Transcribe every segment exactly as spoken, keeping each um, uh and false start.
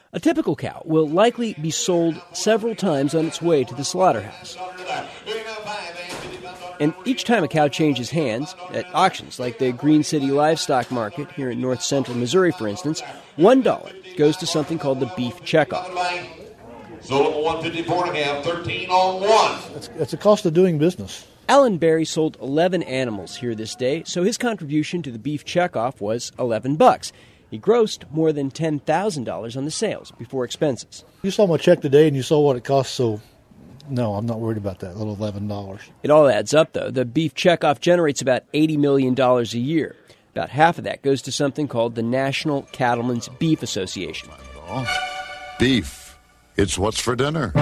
A typical cow will likely be sold several times on its way to the slaughterhouse. And each time a cow changes hands, at auctions like the Green City Livestock Market here in north central Missouri, for instance, one dollar goes to something called the beef checkoff. Sold them one fifty-four and a half, thirteen on one. It's, it's a cost of doing business. Alan Berry sold eleven animals here this day, so his contribution to the beef checkoff was eleven bucks. He grossed more than ten thousand dollars on the sales before expenses. You saw my check today and you saw what it cost, so no, I'm not worried about that little eleven dollars. It all adds up, though. The beef checkoff generates about eighty million dollars a year. About half of that goes to something called the National Cattlemen's Beef Association. Beef. It's what's for dinner.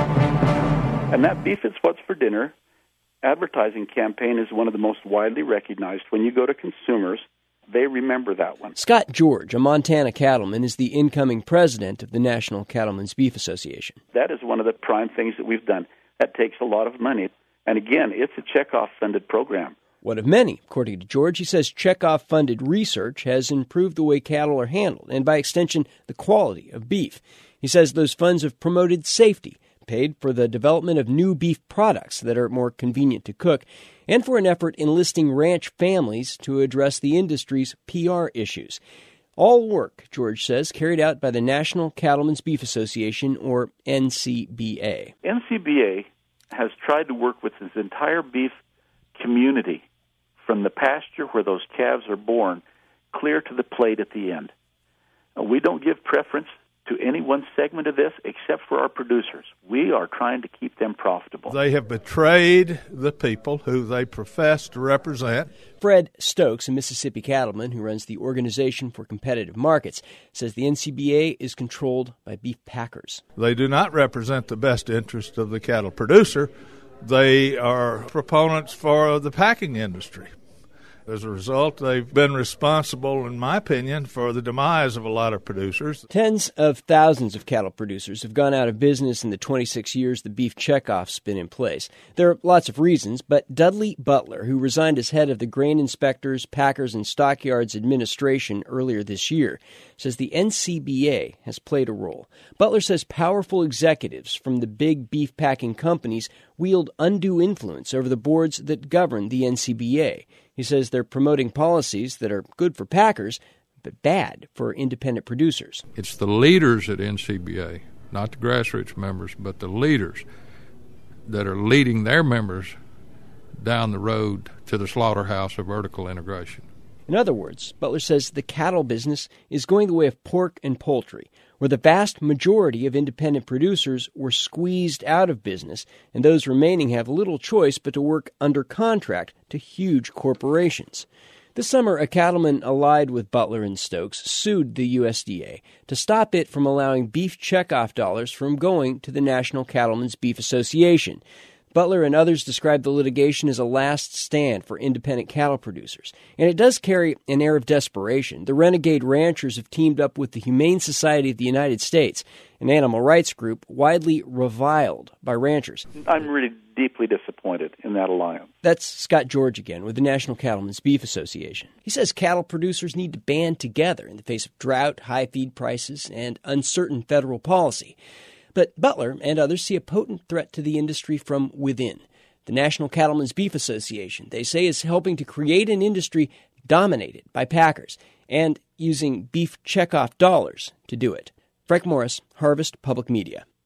And that Beef It's What's for Dinner advertising campaign is one of the most widely recognized. When you go to consumers, they remember that one. Scott George, a Montana cattleman, is the incoming president of the National Cattlemen's Beef Association. That is one of the prime things that we've done. That takes a lot of money. And again, it's a checkoff-funded program. One of many, according to George. He says checkoff-funded research has improved the way cattle are handled and, by extension, the quality of beef. He says those funds have promoted safety, paid for the development of new beef products that are more convenient to cook, and for an effort enlisting ranch families to address the industry's P R issues. All work, George says, carried out by the National Cattlemen's Beef Association, or N C B A. N C B A has tried to work with its entire beef community, from the pasture where those calves are born, clear to the plate at the end. We don't give preference to any one segment of this except for our producers. We are trying to keep them profitable. They have betrayed the people who they profess to represent. Fred Stokes, a Mississippi cattleman who runs the Organization for Competitive Markets, says the N C B A is controlled by beef packers. They do not represent the best interest of the cattle producer. They are proponents for the packing industry. As a result, they've been responsible, in my opinion, for the demise of a lot of producers. Tens of thousands of cattle producers have gone out of business in the twenty-six years the beef checkoff's been in place. There are lots of reasons, but Dudley Butler, who resigned as head of the Grain Inspectors, Packers, and Stockyards Administration earlier this year, says the N C B A has played a role. Butler says powerful executives from the big beef packing companies wield undue influence over the boards that govern the N C B A. He says they're promoting policies that are good for packers, but bad for independent producers. It's the leaders at N C B A, not the grassroots members, but the leaders that are leading their members down the road to the slaughterhouse of vertical integration. In other words, Butler says the cattle business is going the way of pork and poultry, where the vast majority of independent producers were squeezed out of business, and those remaining have little choice but to work under contract to huge corporations. This summer, a cattleman allied with Butler and Stokes sued the U S D A to stop it from allowing beef checkoff dollars from going to the National Cattlemen's Beef Association. Butler and others describe the litigation as a last stand for independent cattle producers. And it does carry an air of desperation. The renegade ranchers have teamed up with the Humane Society of the United States, an animal rights group widely reviled by ranchers. I'm really deeply disappointed in that alliance. That's Scott George again with the National Cattlemen's Beef Association. He says cattle producers need to band together in the face of drought, high feed prices, and uncertain federal policy. But Butler and others see a potent threat to the industry from within. The National Cattlemen's Beef Association, they say, is helping to create an industry dominated by packers and using beef checkoff dollars to do it. Frank Morris, Harvest Public Media.